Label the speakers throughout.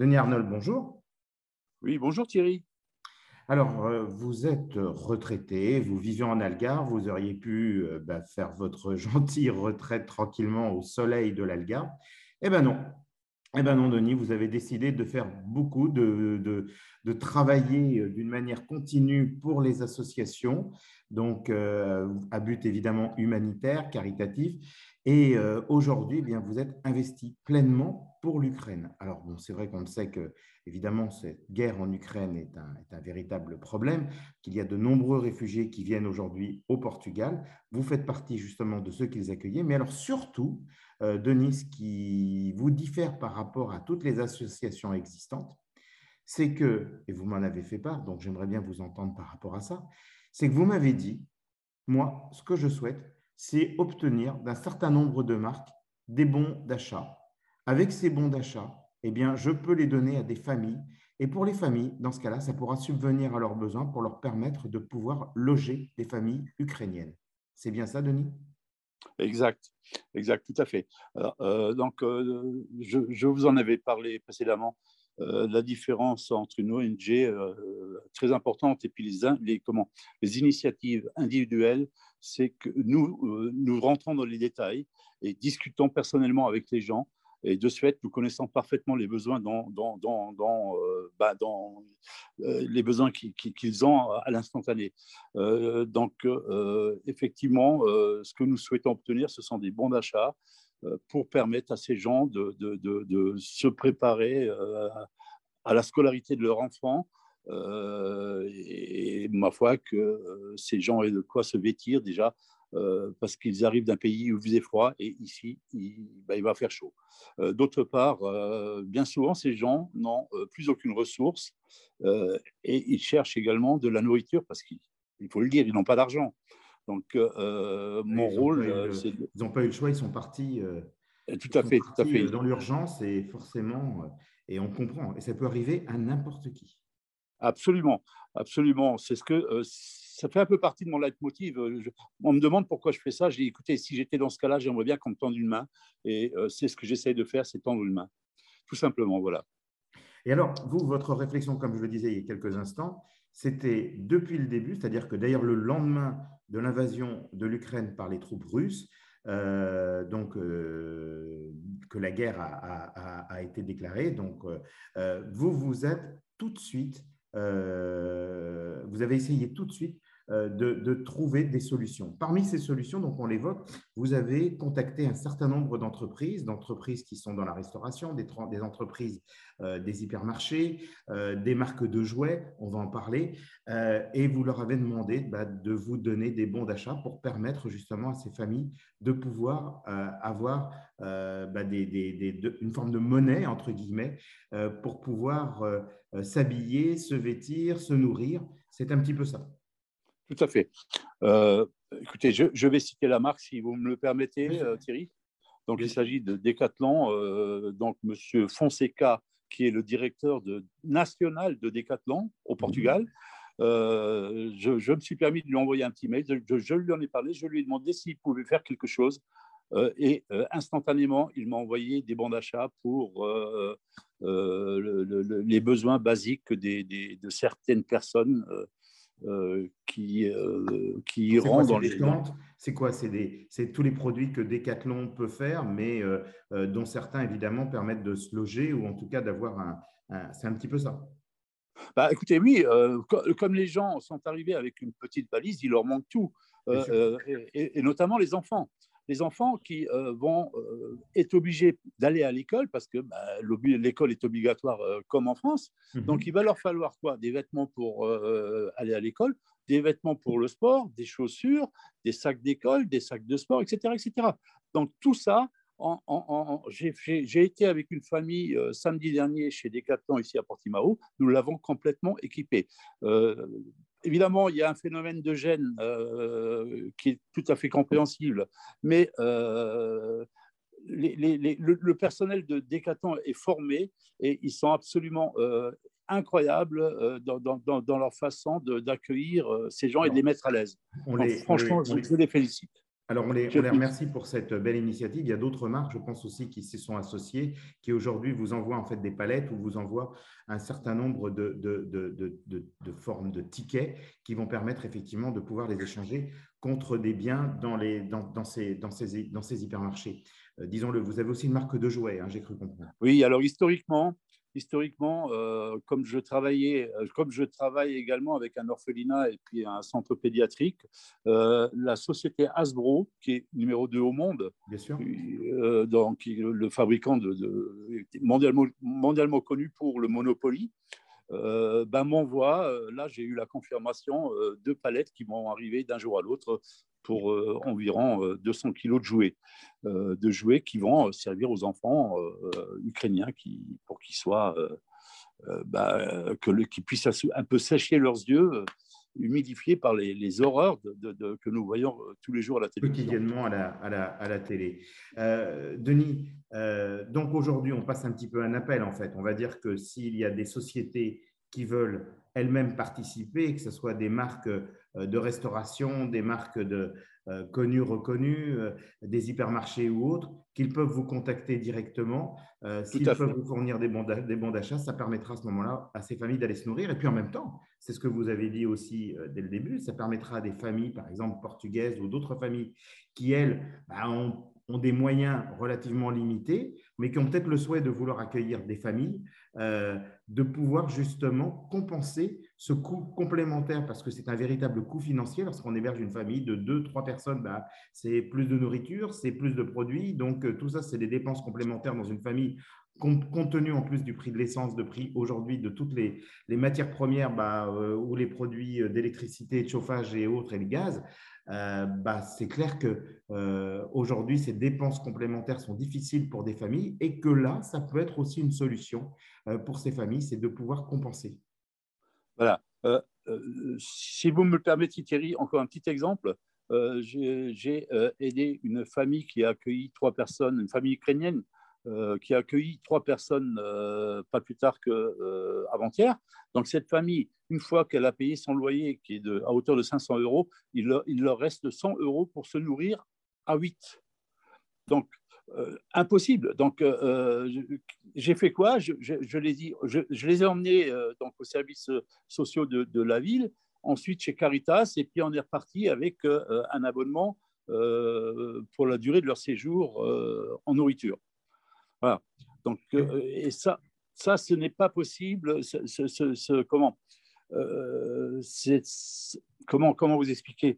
Speaker 1: Denis Arnold, bonjour.
Speaker 2: Oui, bonjour Thierry.
Speaker 1: Alors, vous êtes retraité, vous vivez en Algarve, vous auriez pu faire votre gentille retraite tranquillement au soleil de l'Algarve. Eh bien non, eh ben non, Denis, vous avez décidé de faire beaucoup, de travailler d'une manière continue pour les associations, donc à but évidemment humanitaire, caritatif. Et aujourd'hui, eh bien, vous êtes investi pleinement pour l'Ukraine. Alors, bon, c'est vrai qu'on sait que, évidemment, cette guerre en Ukraine est un véritable problème, qu'il y a de nombreux réfugiés qui viennent aujourd'hui au Portugal. Vous faites partie justement de ceux qu'ils accueillent, mais alors surtout, Denis, ce qui vous diffère par rapport à toutes les associations existantes, c'est que, et vous m'en avez fait part, donc j'aimerais bien vous entendre par rapport à ça, c'est que vous m'avez dit, moi, ce que je souhaite, c'est obtenir d'un certain nombre de marques des bons d'achat. Avec ces bons d'achat, eh bien, je peux les donner à des familles. Et pour les familles, dans ce cas-là, ça pourra subvenir à leurs besoins pour leur permettre de pouvoir loger des familles ukrainiennes. C'est bien ça, Denis?
Speaker 2: Exact, exact, tout à fait. Alors, je vous en avais parlé précédemment, la différence entre une ONG très importante et puis les initiatives individuelles, c'est que nous rentrons dans les détails et discutons personnellement avec les gens. Et de ce fait, nous connaissons parfaitement les besoins les besoins qu'ils ont à l'instantané. Effectivement, ce que nous souhaitons obtenir, ce sont des bons d'achat pour permettre à ces gens de se préparer à la scolarité de leur enfant. Et ma foi que ces gens aient de quoi se vêtir déjà parce qu'ils arrivent d'un pays où il faisait froid et ici, il va faire chaud. D'autre part, bien souvent, ces gens n'ont plus aucune ressource et ils cherchent également de la nourriture parce qu'il faut le dire, ils n'ont pas d'argent. Donc,
Speaker 1: Oui,
Speaker 2: mon rôle, c'est…
Speaker 1: ils n'ont pas eu le choix,
Speaker 2: Tout
Speaker 1: ils
Speaker 2: à
Speaker 1: sont
Speaker 2: fait, tout à
Speaker 1: partis
Speaker 2: fait.
Speaker 1: dans l'urgence et forcément, et on comprend. Et ça peut arriver à n'importe qui.
Speaker 2: Absolument, absolument. C'est ce que ça fait un peu partie de mon leitmotiv. On me demande pourquoi je fais ça. J'ai dit, écoutez, si j'étais dans ce cas-là, j'aimerais bien qu'on me tende une main. Et c'est ce que j'essaye de faire, c'est tendre une main. Tout simplement, voilà.
Speaker 1: Et alors, vous, votre réflexion, comme je le disais il y a quelques instants, c'était depuis le début, c'est-à-dire que d'ailleurs le lendemain de l'invasion de l'Ukraine par les troupes russes, que la guerre a été déclarée, donc vous vous êtes tout de suite, vous avez essayé tout de suite de trouver des solutions. Parmi ces solutions, donc on l'évoque, vous avez contacté un certain nombre d'entreprises qui sont dans la restauration, des entreprises des hypermarchés, des marques de jouets, on va en parler, et vous leur avez demandé de vous donner des bons d'achat pour permettre justement à ces familles de pouvoir avoir une forme de monnaie, entre guillemets, pour pouvoir s'habiller, se vêtir, se nourrir. C'est un petit peu ça.
Speaker 2: Tout à fait. Écoutez, je vais citer la marque si vous me le
Speaker 1: Bien
Speaker 2: permettez,
Speaker 1: sûr,
Speaker 2: Thierry. Donc,
Speaker 1: bien
Speaker 2: il
Speaker 1: sûr.
Speaker 2: s'agit de Decathlon. Donc, Monsieur Fonseca, qui est le directeur national de Decathlon au Portugal, je me suis permis de lui envoyer un petit mail. Je lui en ai parlé. Je lui ai demandé s'il pouvait faire quelque chose. Instantanément, il m'a envoyé des bons d'achat pour les besoins basiques de certaines personnes qui
Speaker 1: Donc, c'est quoi?
Speaker 2: iront
Speaker 1: C'est
Speaker 2: dans
Speaker 1: des
Speaker 2: les…
Speaker 1: tentes? C'est quoi? C'est tous les produits que Decathlon peut faire, mais dont certains, évidemment, permettent de se loger ou en tout cas d'avoir c'est un petit peu ça.
Speaker 2: Bah, écoutez, oui, comme les gens sont arrivés avec une petite valise, il leur manque tout,
Speaker 1: Bien sûr.
Speaker 2: et notamment les enfants. Les enfants qui vont être obligés d'aller à l'école parce que l'école est obligatoire comme en France. Donc, il
Speaker 1: Mhm.
Speaker 2: va leur falloir quoi? Des vêtements pour aller à l'école, des vêtements pour le sport, des chaussures, des sacs d'école, des sacs de sport, etc., etc. Donc, tout ça, j'ai été avec une famille samedi dernier chez Decathlon ici à Portimao. Nous l'avons complètement équipé. Euh, Évidemment, il y a un phénomène de gêne qui est tout à fait compréhensible, mais le personnel de Decathlon est formé et ils sont absolument incroyables dans leur façon d'accueillir ces gens et de les
Speaker 1: Alors,
Speaker 2: mettre à l'aise.
Speaker 1: on
Speaker 2: Donc,
Speaker 1: les, on les,
Speaker 2: franchement,
Speaker 1: on les,
Speaker 2: je les félicite.
Speaker 1: Alors,
Speaker 2: Je
Speaker 1: on les
Speaker 2: t'écoute.
Speaker 1: remercie pour cette belle initiative. Il y a d'autres marques, je pense aussi, qui s'y sont associées, qui aujourd'hui vous envoient en fait des palettes ou vous envoient un certain nombre de formes de tickets qui vont permettre effectivement de pouvoir les échanger contre des biens dans ces hypermarchés. Disons-le, vous avez aussi une marque de jouets, hein, j'ai cru comprendre.
Speaker 2: Oui, alors historiquement, comme je travaille également avec un orphelinat et puis un centre pédiatrique, la société Hasbro, qui est numéro 2 au monde,
Speaker 1: Bien sûr.
Speaker 2: donc le fabricant mondialement connu pour le Monopoly, ben, m'envoie, là j'ai eu la confirmation, 2 palettes qui vont arriver d'un jour à l'autre pour environ 200 kilos de jouets qui vont servir aux enfants ukrainiens pour qu'ils soient, qu'ils puissent un peu sécher leurs yeux, humidifiés par les horreurs que nous voyons tous les jours à la télévision.
Speaker 1: Quotidiennement à la télé. Denis, donc aujourd'hui, on passe un petit peu un appel en fait. On va dire que s'il y a des sociétés qui veulent elles-mêmes participer, que ce soit des marques de restauration, des marques connues, reconnues, des hypermarchés ou autres, qu'ils peuvent vous contacter directement.
Speaker 2: Tout
Speaker 1: S'ils
Speaker 2: à
Speaker 1: peuvent
Speaker 2: fait.
Speaker 1: vous fournir des bons d'achat, ça permettra à ce moment-là à ces familles d'aller se nourrir. Et puis en même temps, c'est ce que vous avez dit aussi dès le début, ça permettra à des familles, par exemple portugaises ou d'autres familles qui, elles, ont des moyens relativement limités, mais qui ont peut-être le souhait de vouloir accueillir des familles, de pouvoir justement compenser ce coût complémentaire, parce que c'est un véritable coût financier. Lorsqu'on héberge une famille de 2, 3 personnes, c'est plus de nourriture, c'est plus de produits. Donc, tout ça, c'est des dépenses complémentaires dans une famille, compte tenu en plus du prix de l'essence, de prix aujourd'hui de toutes les matières premières ou les produits d'électricité, de chauffage et autres, et le gaz. C'est clair que aujourd'hui, ces dépenses complémentaires sont difficiles pour des familles et que là, ça peut être aussi une solution pour ces familles, c'est de pouvoir compenser.
Speaker 2: Voilà. Si vous me le permettez, Thierry, encore un petit exemple. J'ai aidé une famille qui a accueilli 3 personnes, une famille ukrainienne qui a accueilli 3 personnes pas plus tard qu'avant-hier. Donc cette famille, une fois qu'elle a payé son loyer, qui est à hauteur de 500 euros, il leur reste 100 euros pour se nourrir à 8. Donc, impossible. Donc, j'ai fait quoi? Je les ai emmenés donc, aux services sociaux de la ville, ensuite chez Caritas, et puis on est reparti avec un abonnement pour la durée de leur séjour en nourriture. Voilà. Donc, et ça, ce n'est pas possible. Comment vous expliquer?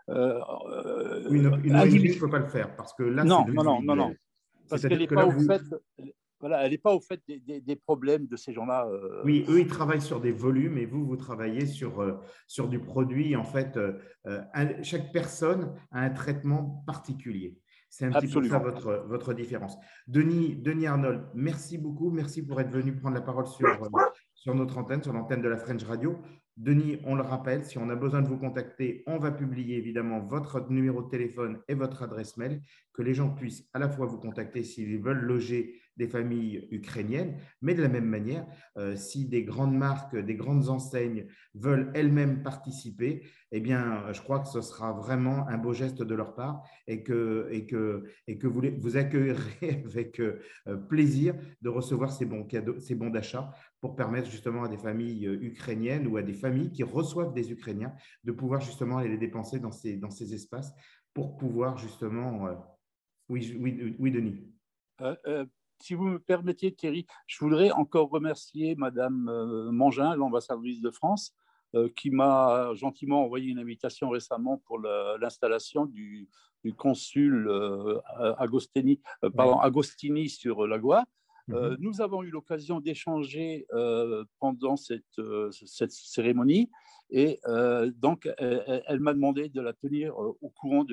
Speaker 1: Une ONG ne peut pas le faire parce que là, c'est
Speaker 2: Non,
Speaker 1: de
Speaker 2: non, non, non, non.
Speaker 1: l'individuel.
Speaker 2: Parce qu'elle
Speaker 1: C'est-à-dire
Speaker 2: n'est
Speaker 1: que
Speaker 2: pas
Speaker 1: là,
Speaker 2: au fait,
Speaker 1: vous,
Speaker 2: voilà, elle n'est pas au fait des problèmes de ces gens-là.
Speaker 1: oui, eux, ils travaillent sur des volumes et vous, vous travaillez sur du produit. En fait, chaque personne a un traitement particulier. C'est un petit peu ça
Speaker 2: Absolument.
Speaker 1: votre différence. Denis Arnold, merci beaucoup. Merci pour être venu prendre la parole sur notre antenne, sur l'antenne de la French Radio. Denis, on le rappelle, si on a besoin de vous contacter, on va publier évidemment votre numéro de téléphone et votre adresse mail, que les gens puissent à la fois vous contacter s'ils veulent loger des familles ukrainiennes, mais de la même manière, si des grandes marques, des grandes enseignes veulent elles-mêmes participer, eh bien, je crois que ce sera vraiment un beau geste de leur part et que vous accueillerez avec plaisir de recevoir ces bons cadeaux, ces bons d'achat pour permettre justement à des familles ukrainiennes ou à des familles qui reçoivent des Ukrainiens de pouvoir justement aller les dépenser dans ces espaces pour pouvoir justement… oui, Denis.
Speaker 2: Euh, euh, Si vous me permettiez, Thierry, je voudrais encore remercier Madame Mangin, l'ambassadrice de France, qui m'a gentiment envoyé une invitation récemment pour l'installation du consul
Speaker 1: Ouais.
Speaker 2: Agostini sur la Goire.
Speaker 1: Mhm.
Speaker 2: Nous avons eu l'occasion d'échanger pendant cette cérémonie et donc elle m'a demandé de la tenir au courant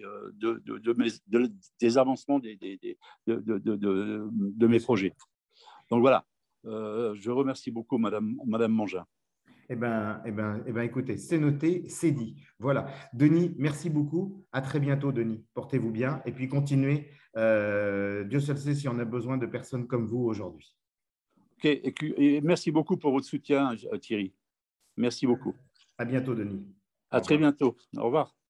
Speaker 2: des avancements de
Speaker 1: Bien
Speaker 2: mes
Speaker 1: sûr.
Speaker 2: projets. Donc voilà, je remercie beaucoup Madame Mangin.
Speaker 1: Écoutez, c'est noté, c'est dit. Voilà. Denis, merci beaucoup. À très bientôt, Denis. Portez-vous bien et puis continuez. Dieu seul sait si on a besoin de personnes comme vous aujourd'hui.
Speaker 2: Ok, et merci beaucoup pour votre soutien, Thierry. Merci beaucoup.
Speaker 1: À bientôt, Denis.
Speaker 2: À
Speaker 1: Au
Speaker 2: très
Speaker 1: revoir.
Speaker 2: bientôt. Au revoir.